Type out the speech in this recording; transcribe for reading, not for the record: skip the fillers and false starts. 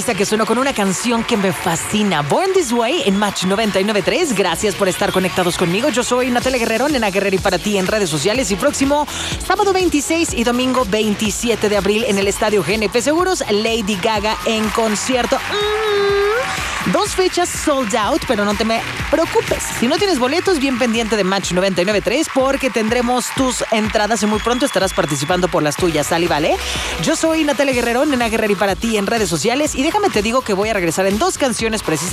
artista que suena con una canción que me fascina, Born This Way, en Match 99.3. Gracias por estar conectados conmigo. Yo soy Natalia Guerrero, Nena Guerrero, y para ti en redes sociales. Y próximo sábado 26 y domingo 27 de abril en el Estadio GNP Seguros, Lady Gaga en concierto. 2 fechas sold out, pero no te me preocupes. Si no tienes boletos, bien pendiente de Match 99.3 porque tendremos tus entradas y muy pronto estarás participando por las tuyas, ¿sale? ¿Vale? Yo soy Natalia Guerrero, Nena Guerrero, y para ti en redes sociales. Y déjame te digo que voy a regresar en 2 canciones precisas